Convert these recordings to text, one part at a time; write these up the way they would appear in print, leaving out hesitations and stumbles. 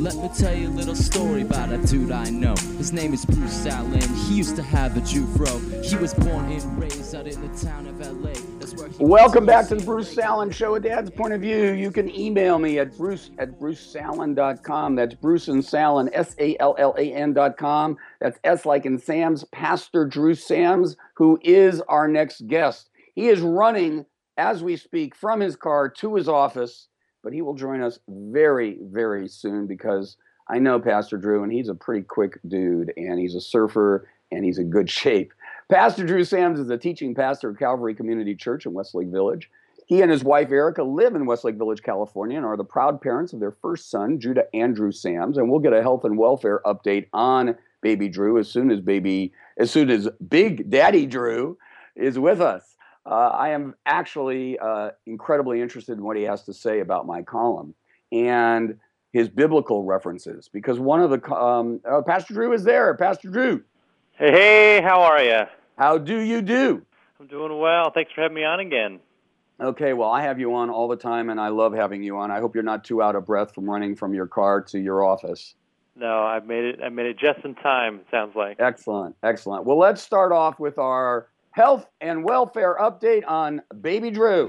Let me tell you a little story about a dude I know. His name is Bruce Allen. He used to have a Jew fro. He was born and raised out in the town of LA. That's where Welcome back to the Bruce Salen Show, A Dad's Point of View. You can email me at bruce@brucesalen.com. That's Bruce and Salen, SALLAN.com. That's S like in Sam's, Pastor Drew Sams, who is our next guest. He is running, as we speak, from his car to his office, but he will join us very, very soon because I know Pastor Drew, and he's a pretty quick dude, and he's a surfer, and he's in good shape. Pastor Drew Sams is a teaching pastor at Calvary Community Church in Westlake Village. He and his wife, Erica, live in Westlake Village, California, and are the proud parents of their first son, Judah Andrew Sams. And we'll get a health and welfare update on baby Drew as soon as Big Daddy Drew is with us. I am actually incredibly interested in what he has to say about my column and his biblical references, because one of the Pastor Drew is there. Pastor Drew. Hey, how are you? How do you do? I'm doing well. Thanks for having me on again. Okay, well, I have you on all the time, and I love having you on. I hope you're not too out of breath from running from your car to your office. No, I made it just in time, it sounds like. Excellent, excellent. Well, let's start off with our health and welfare update on baby Drew.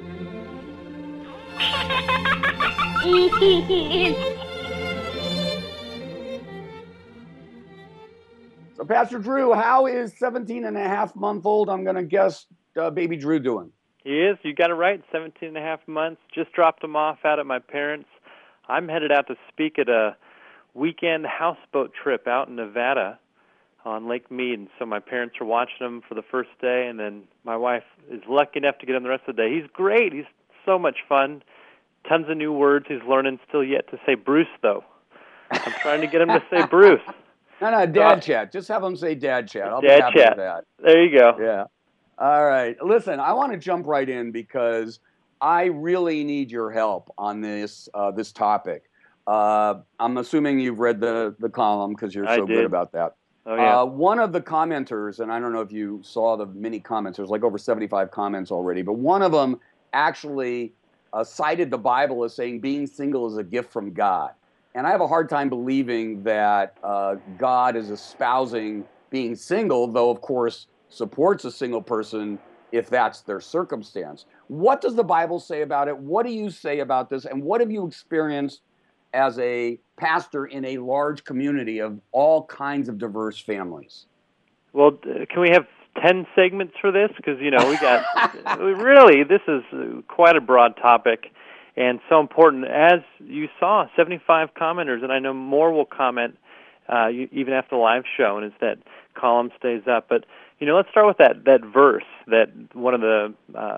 So, Pastor Drew, how is 17-and-a-half-month-old, I'm going to guess, baby Drew doing? He is. You got it right. 17 and a half months. Just dropped him off out at my parents'. I'm headed out to speak at a weekend houseboat trip out in Nevada on Lake Mead. And so my parents are watching him for the first day, and then my wife is lucky enough to get him the rest of the day. He's great. He's so much fun. Tons of new words he's learning. Still yet to say Bruce, though. I'm trying to get him to say Bruce. No, Dad Chat. Just have them say Dad Chat. I'll Dad be happy Chat. with that. There you go. Yeah. All right. Listen, I want to jump right in because I really need your help on this this topic. I'm assuming you've read the column because you're so good about that. Oh, yeah. One of the commenters, and I don't know if you saw the many comments, there's like over 75 comments already, but one of them actually cited the Bible as saying being single is a gift from God. And I have a hard time believing that God is espousing being single, though, of course, supports a single person if that's their circumstance. What does the Bible say about it? What do you say about this? And what have you experienced as a pastor in a large community of all kinds of diverse families? Well, can we have 10 segments for this? Because, we got, really, this is quite a broad topic and so important. As you saw, 75 commenters, and I know more will comment even after the live show, and as that column stays up. But, let's start with that verse that one of the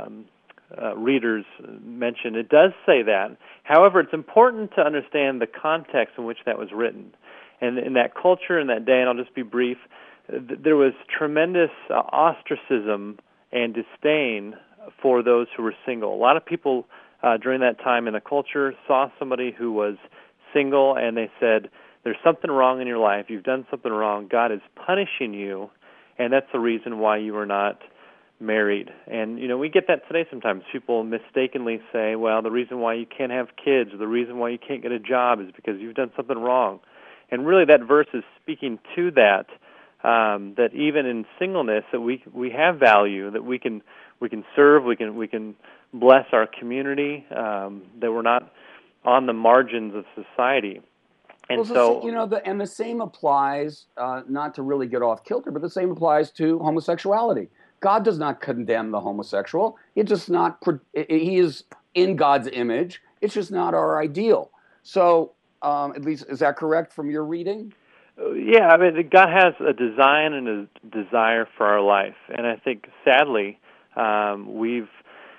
readers mentioned. It does say that. However, it's important to understand the context in which that was written. And in that culture, in that day, and I'll just be brief, there was tremendous ostracism and disdain for those who were single. A lot of people during that time in the culture saw somebody who was single, and they said, there's something wrong in your life. You've done something wrong. God is punishing you, and that's the reason why you are not married. And, we get that today sometimes. People mistakenly say, well, the reason why you can't have kids, or the reason why you can't get a job is because you've done something wrong. And really that verse is speaking to that, that even in singleness, that we have value, that we can serve, we can bless our community, that we're not on the margins of society. And the same applies, not to really get off kilter, but the same applies to homosexuality. God does not condemn the homosexual. He is in God's image. It's just not our ideal. So, at least, is that correct from your reading? Yeah, I mean, God has a design and a desire for our life. And I think, sadly, we've,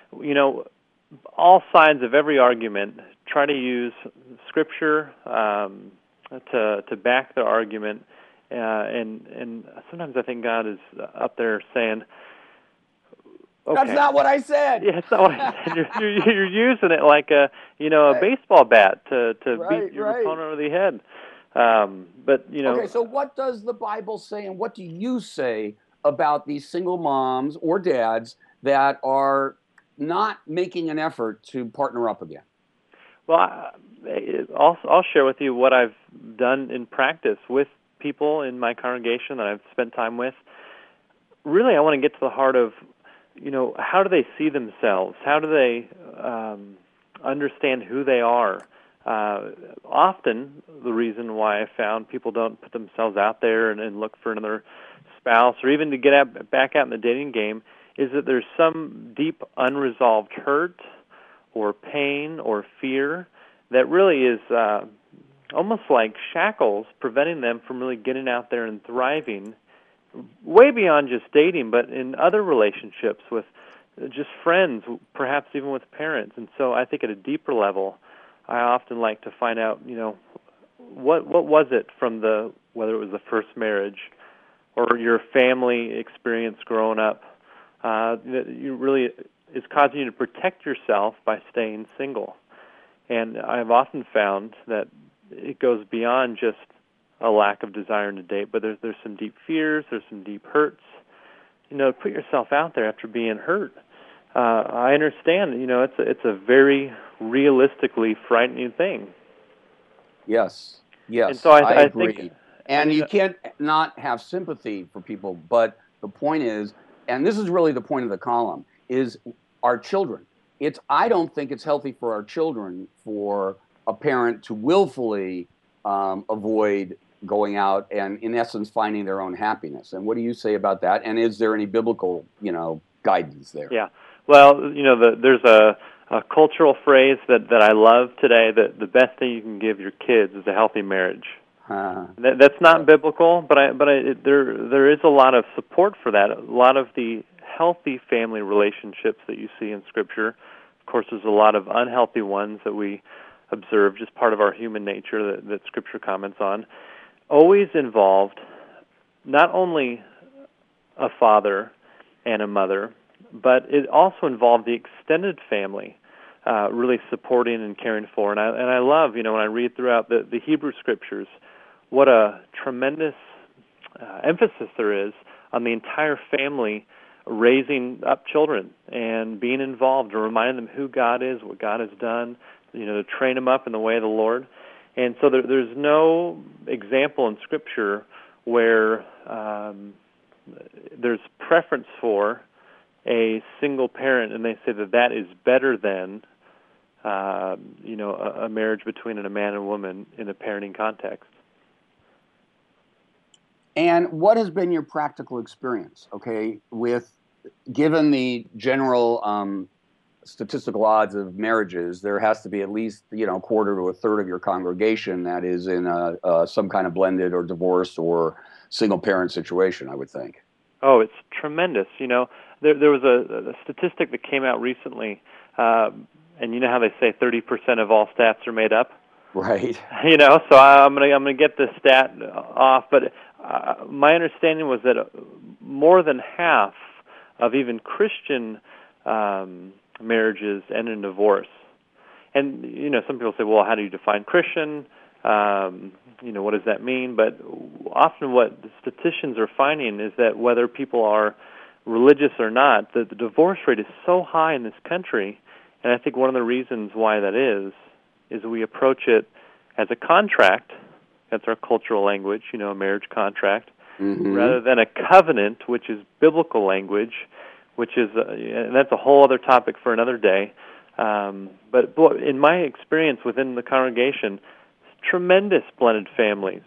all sides of every argument try to use Scripture to back their argument. And sometimes I think God is up there saying, okay, that's not what I said. Yeah, it's not what I said. You're using it like a baseball bat to beat your opponent over the head. Okay, so what does the Bible say, and what do you say about these single moms or dads that are not making an effort to partner up again? Well, I'll share with you what I've done in practice with people in my congregation that I've spent time with. Really, I want to get to the heart of, how do they see themselves? How do they understand who they are? Often, the reason why I found people don't put themselves out there and look for another spouse or even to get back out in the dating game is that there's some deep unresolved hurt or pain or fear that really is almost like shackles preventing them from really getting out there and thriving way beyond just dating, but in other relationships with just friends, perhaps even with parents. And so I think at a deeper level, I often like to find out, what was it from whether it was the first marriage or your family experience growing up that you really is causing you to protect yourself by staying single. And I've often found that it goes beyond just a lack of desire to date, but there's some deep fears, there's some deep hurts. Put yourself out there after being hurt. I understand, it's a very realistically frightening thing. Yes. And so I agree. think, and you can't not have sympathy for people, but the point is, and this is really the point of the column, is our children. I don't think it's healthy for our children for a parent to willfully avoid going out and, in essence, finding their own happiness. And what do you say about that? And is there any biblical, guidance there? Yeah. Well, there's a cultural phrase that I love today, that the best thing you can give your kids is a healthy marriage. That's not biblical, but there is a lot of support for that. A lot of the healthy family relationships that you see in Scripture, of course, there's a lot of unhealthy ones that we observe, just part of our human nature that Scripture comments on, always involved not only a father and a mother, but it also involved the extended family really supporting and caring for. And I love, when I read throughout the Hebrew Scriptures, what a tremendous emphasis there is on the entire family raising up children and being involved and reminding them who God is, what God has done, to train them up in the way of the Lord. And so there's no example in Scripture where there's preference for a single parent, and they say that is better than a marriage between a man and woman in a parenting context. And what has been your practical experience, given the general statistical odds of marriages, there has to be at least, a quarter to a third of your congregation that is in some kind of blended or divorced or single parent situation, I would think. Oh, it's tremendous. There was a statistic that came out recently, and you know how they say 30% of all stats are made up? Right. So I'm gonna get the stat off, but my understanding was that more than half of even Christian marriages end in divorce. And some people say, well, how do you define Christian? What does that mean? But often what the statisticians are finding is that whether people are religious or not, the divorce rate is so high in this country, and I think one of the reasons why that is we approach it as a contract. That's our cultural language, a marriage contract, rather than a covenant, which is biblical language, which is, and that's a whole other topic for another day. But in my experience within the congregation, tremendous blended families.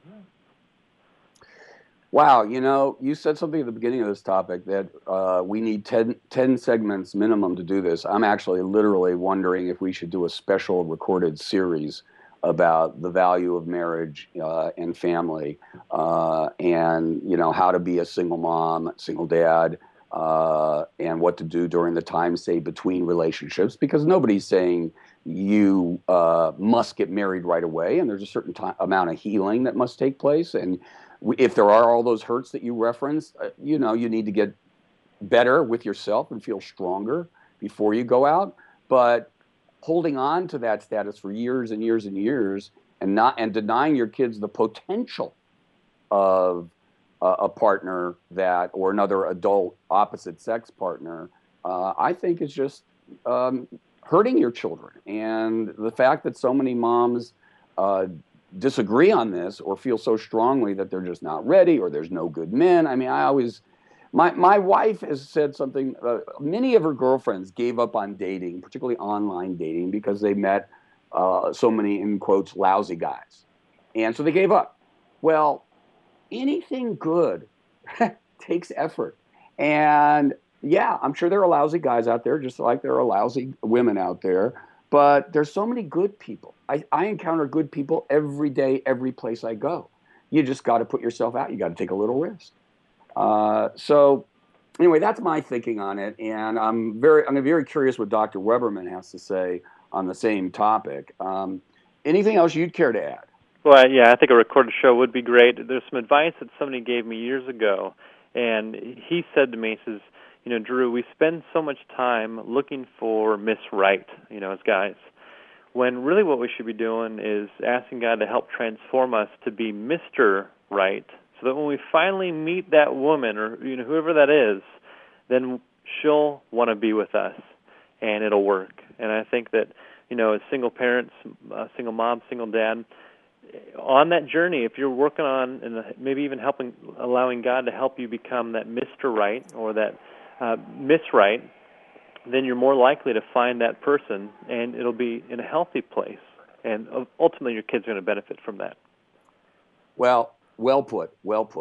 Wow, you said something at the beginning of this topic that we need 10 segments minimum to do this. I'm actually literally wondering if we should do a special recorded series about the value of marriage and family and, how to be a single mom, single dad, and what to do during the time, say, between relationships, because nobody's saying you must get married right away, and there's a certain amount of healing that must take place. And if there are all those hurts that you referenced, you need to get better with yourself and feel stronger before you go out. But holding on to that status for years and years and years and denying your kids the potential of a partner or another adult opposite sex partner, I think is just hurting your children. And the fact that so many moms disagree on this or feel so strongly that they're just not ready or there's no good men. I mean, my wife has said something, many of her girlfriends gave up on dating, particularly online dating, because they met so many, in quotes, lousy guys. And so they gave up. Well, anything good takes effort. And yeah, I'm sure there are lousy guys out there, just like there are lousy women out there. But there's so many good people. I encounter good people every day, every place I go. You just got to put yourself out. You got to take a little risk. So anyway, that's my thinking on it. And I'm very curious what Dr. Weberman has to say on the same topic. Anything else you'd care to add? Well, yeah, I think a recorded show would be great. There's some advice that somebody gave me years ago, and he said to me, he says, Drew, we spend so much time looking for Miss Right, as guys, when really what we should be doing is asking God to help transform us to be Mr. Right, so that when we finally meet that woman or whoever that is, then she'll want to be with us, and it'll work. And I think that, as single parents, single mom, single dad, on that journey, if you're working on and maybe even allowing God to help you become that Mr. Right or that Miss Right, then you're more likely to find that person, and it'll be in a healthy place. And ultimately, your kids are going to benefit from that. Well put.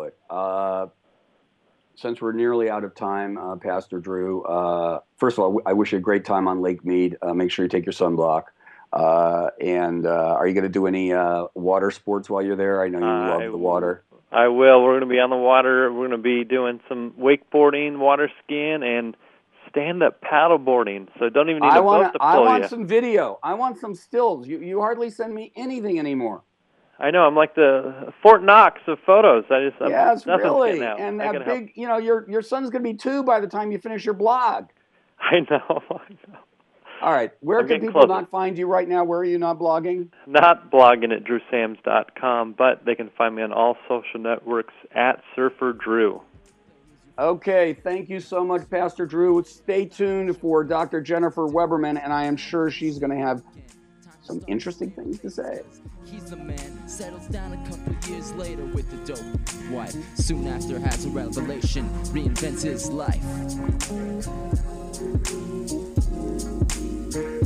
Since we're nearly out of time, Pastor Drew, first of all, I wish you a great time on Lake Mead. Make sure you take your sunblock. And are you going to do any water sports while you're there? I know you love the water. I will. We're going to be on the water. We're going to be doing some wakeboarding, water skiing, and stand-up paddleboarding. So don't even need a boat to pull you. I want some video. I want some stills. You hardly send me anything anymore. I know. I'm like the Fort Knox of photos. Yes, really. And that big, your son's going to be 2 by the time you finish your blog. I know. All right. Where can people not find you right now? Where are you not blogging? Not blogging at drewsams.com, but they can find me on all social networks at Surfer Drew. Okay. Thank you so much, Pastor Drew. Stay tuned for Dr. Jennifer Weberman, and I am sure she's going to have some interesting things to say. He's the man, settles down a couple years later with the dope wife. Soon after has a revelation, reinvents his life.